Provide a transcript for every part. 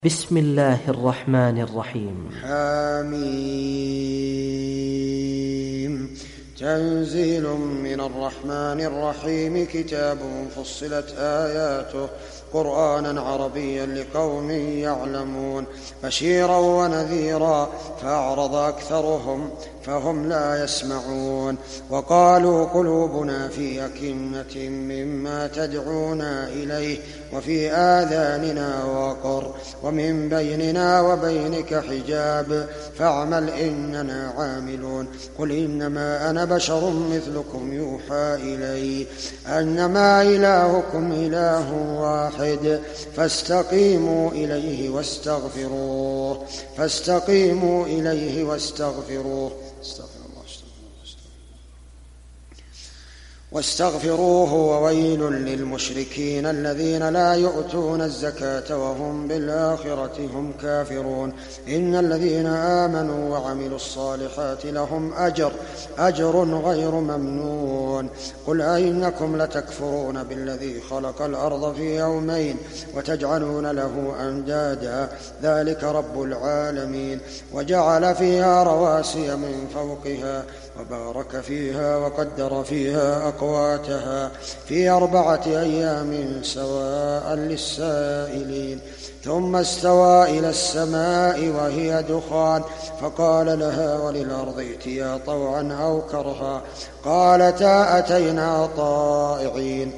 بسم الله الرحمن الرحيم. حميم. تنزيل من الرحمن الرحيم. كتاب فصلت آياته قرآنا عربيا لقوم يعلمون بشيرا ونذيرا فأعرض أكثرهم فهم لا يسمعون. وقالوا قلوبنا في أكنة مما تدعونا إليه وفي آذاننا وقر ومن بيننا وبينك حجاب فاعمل إننا عاملون. قل إنما أنا بشر مثلكم يوحى إلي أنما إلهكم إله واحد فاستقيموا إليه واستغفروه وويل للمشركين الذين لا يؤتون الزكاة وهم بالآخرة هم كافرون. إن الذين آمنوا وعملوا الصالحات لهم أجر غير ممنون. قل أئنكم لتكفرون بالذي خلق الأرض في يومين وتجعلون له أندادا ذلك رب العالمين. وجعل فيها رواسي من فوقها وبارك فيها وقدر فيها أقواتها في 4 أيام سواء للسائلين. ثم استوى إلى السماء وهي دخان فقال لها وللأرض ائتيا طوعا أو كرها قالتا أتينا طائعين.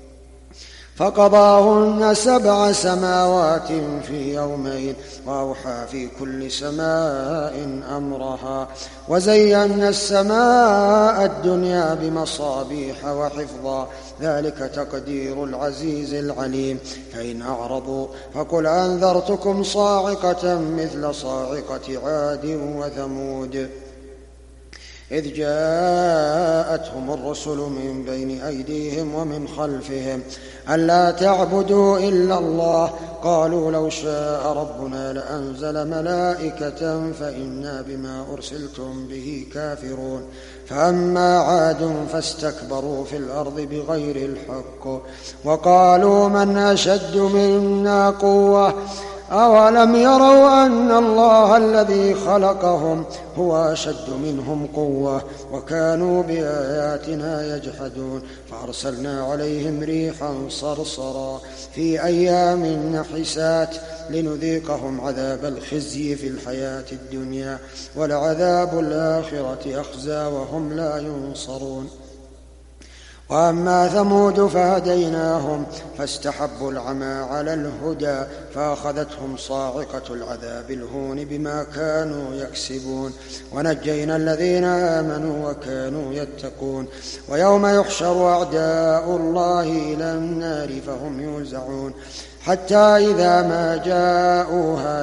فقضاهن 7 سماوات في يومين وأوحى في كل سماء أمرها وزينا السماء الدنيا بمصابيح وحفظا ذلك تقدير العزيز العليم. فإن أعرضوا فقل أنذرتكم صاعقة مثل صاعقة عاد وثمود إذ جاءتهم الرسل من بين أيديهم ومن خلفهم ألا تعبدوا إلا الله قالوا لو شاء ربنا لأنزل ملائكة فإنا بما أرسلتم به كافرون. فأما عاد فاستكبروا في الأرض بغير الحق وقالوا من أشد منا قوة أولم يروا أن الله الذي خلقهم هو أشد منهم قوة وكانوا بآياتنا يجحدون. فأرسلنا عليهم ريحا صرصرا في أيام نحسات لنذيقهم عذاب الخزي في الحياة الدنيا ولعذاب الآخرة أخزى وهم لا ينصرون. وأما ثمود فهديناهم فاستحبوا العمى على الهدى فأخذتهم صاعقة العذاب الهون بما كانوا يكسبون. ونجينا الذين آمنوا وكانوا يتقون. ويوم يحشر أعداء الله إلى النار فهم يوزعون حتى إذا ما جاءوها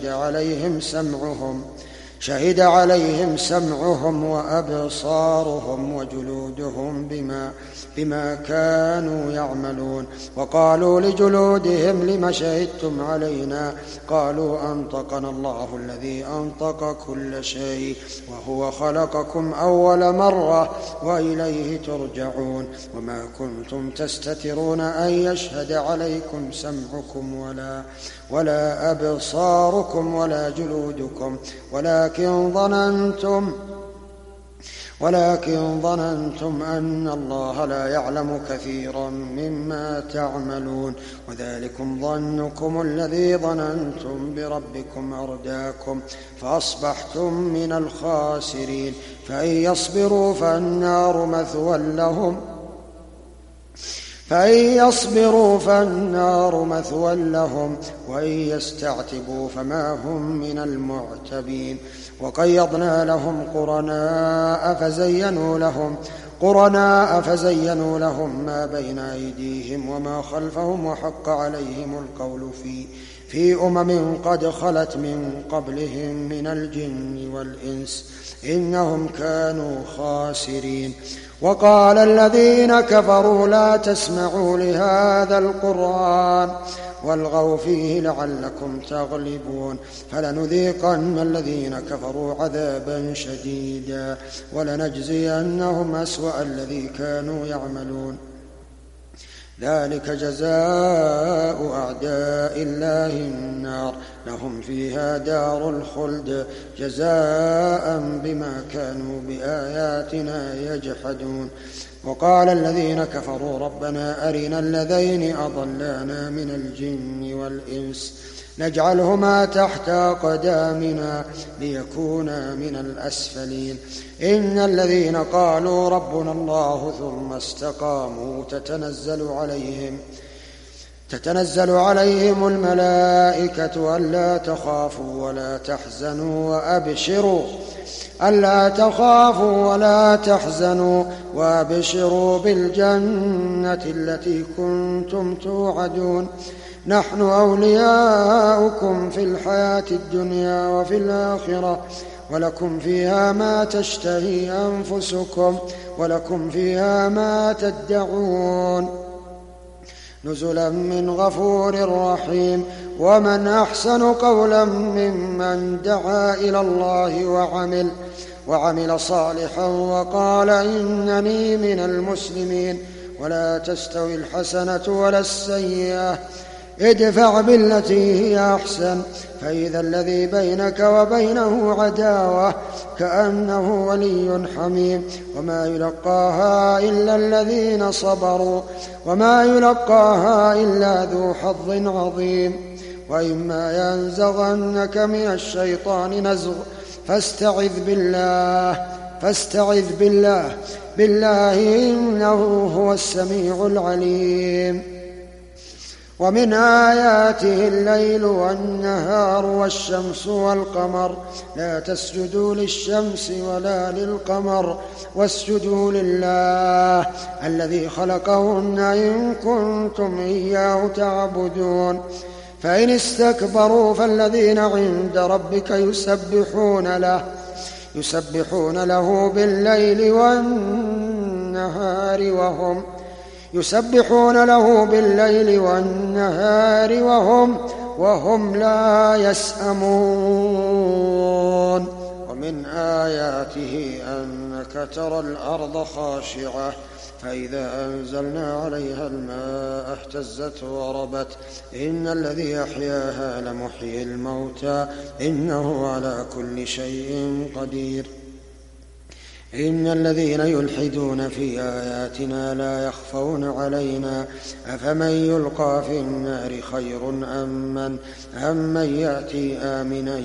شهد عليهم سمعهم وأبصارهم وجلودهم بما كانوا يعملون. وقالوا لجلودهم لم شهدتم علينا قالوا أنطقنا الله الذي أنطق كل شيء وهو خلقكم أول مرة وإليه ترجعون. وما كنتم تستترون أن يشهد عليكم سمعكم ولا أبصاركم ولا جلودكم ولكن ظننتم أن الله لا يعلم كثيرا مما تعملون. وذلكم ظنكم الذي ظننتم بربكم أرداكم فأصبحتم من الخاسرين. فإن يصبروا فالنار مثوى لهم وإن يستعتبوا فما هم من المعتبين. وقيضنا لهم قرناء فزينوا لهم ما بين أيديهم وما خلفهم وحق عليهم القول في أمم قد خلت من قبلهم من الجن والإنس إنهم كانوا خاسرين. وقال الذين كفروا لا تسمعوا لهذا القرآن والغوا فيه لعلكم تغلبون. فلنذيقن الذين كفروا عذابا شديدا ولنجزينهم أسوأ الذي كانوا يعملون. ذلك جزاء أعداء الله النار لهم فيها دار الخلد جزاء بما كانوا بآياتنا يجحدون. وقال الذين كفروا ربنا أرنا الذين أضلانا من الجن والإنس نجعلهما تحت أقدامنا ليكونا من الأسفلين. إن الذين قالوا ربنا الله ثم استقاموا تتنزل عليهم الملائكة ألا تخافوا ولا تحزنوا وأبشروا بالجنة التي كنتم توعدون نحن أولياؤكم في الحياة الدنيا وفي الآخرة ولكم فيها ما تشتهي أنفسكم ولكم فيها ما تدعون نزلا من غفور رحيم. ومن أحسن قولا ممن دعا إلى الله وعمل صالحا وقال إنني من المسلمين. ولا تستوي الحسنة ولا السيئة ادفع بالتي هي أحسن فإذا الذي بينك وبينه عداوة كأنه ولي حميم. وما يلقاها إلا الذين صبروا وما يلقاها إلا ذو حظ عظيم. وإما ينزغنك من الشيطان نزغ فاستعذ بالله إنه هو السميع العليم. ومن آياته الليل والنهار والشمس والقمر لا تسجدوا للشمس ولا للقمر واسجدوا لله الذي خلقهن إن كنتم إياه تعبدون. فإن استكبروا فالذين عند ربك يسبحون له بالليل والنهار وهم لا يسأمون. ومن آياته أنك ترى الأرض خاشعة فإذا أنزلنا عليها الماء اهتزت وربت إن الذي أحياها لمحيي الموتى إنه على كل شيء قدير. إن الذين يلحدون في آياتنا لا يخفون علينا أفمن يلقى في النار خير أم من يأتي آمنا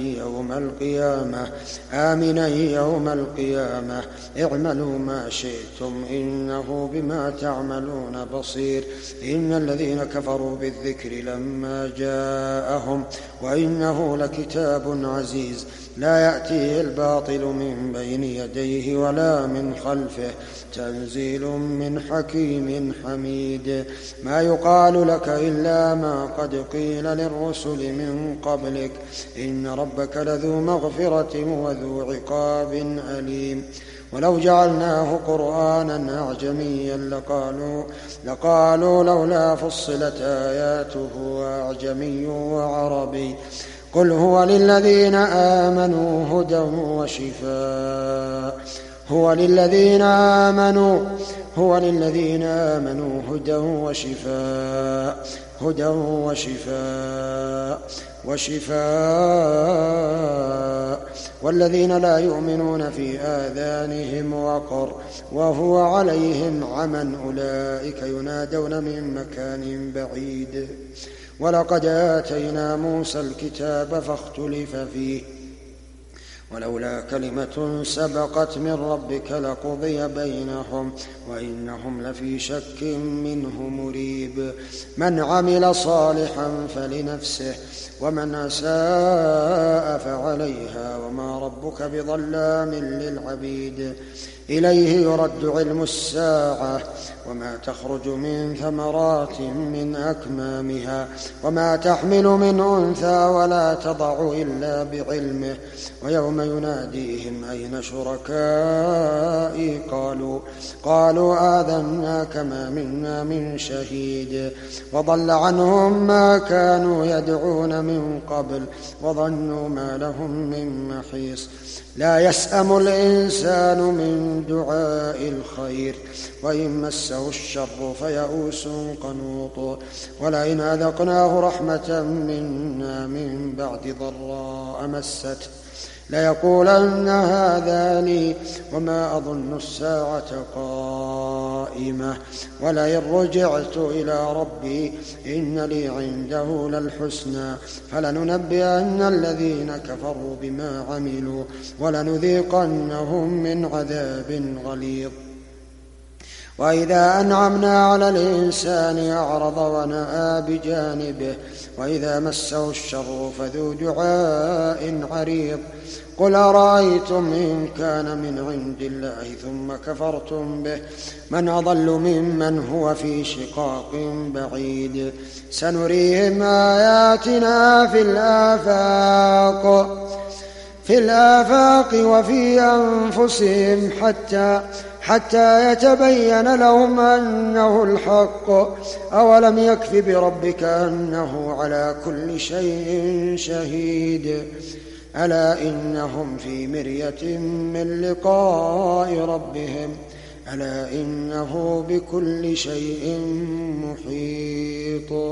يوم القيامة اعملوا ما شئتم إنه بما تعملون بصير. إن الذين كفروا بالذكر لما جاءهم وإنه لكتاب عزيز لا يأتيه الباطل من بين يديه ولا من خلفه تنزيل من حكيم حميد. ما يقال لك إلا ما قد قيل للرسل من قبلك إن ربك لذو مغفرة وذو عقاب أليم. ولو جعلناه قرآنا أعجميا لقالوا لولا فصلت آياته أعجمي وعربي قل هو للذين آمنوا هدى وشفاء والذين لا يؤمنون في آذانهم وقر وهو عليهم عمى أولئك ينادون من مكان بعيد. ولقد آتينا موسى الكتاب فاختلف فيه ولولا كلمة سبقت من ربك لقضي بينهم وإنهم لفي شك منه مريب. من عمل صالحا فلنفسه ومن أساء فعليها وما ربك بظلام للعبيد. إليه يرد علم الساعة وما تخرج من ثمرات من أكمامها وما تحمل من أنثى ولا تضع إلا بعلمه ويوم يوم يناديهم أين شركائي قالوا آذناك ما منا من شهيد وضل عنهم ما كانوا يدعون من قبل وظنوا ما لهم من محيص لا يسأم الإنسان من دعاء الخير وإن مسه الشر فيئوس قنوط ولئن أذقناه رحمة منا من بعد ضراء مسته ليقولن هذا لي وما أظن الساعة قائمة ولئن رجعت إلى ربي إن لي عنده للحسنى فلننبئن الذين كفروا بما عملوا ولنذيقنهم من عذاب غليظ وإذا أنعمنا على الإنسان أعرض ونأى بجانبه وإذا مسه الشر فذو دعاء عريض قل أرأيتم إن كان من عند الله ثم كفرتم به من أضل ممن هو في شقاق بعيد سنريهم آياتنا في الآفاق وفي أنفسهم حتى يتبين لهم أنه الحق أولم يكف بربك أنه على كل شيء شهيد ألا إنهم في مرية من لقاء ربهم ألا إنه بكل شيء محيط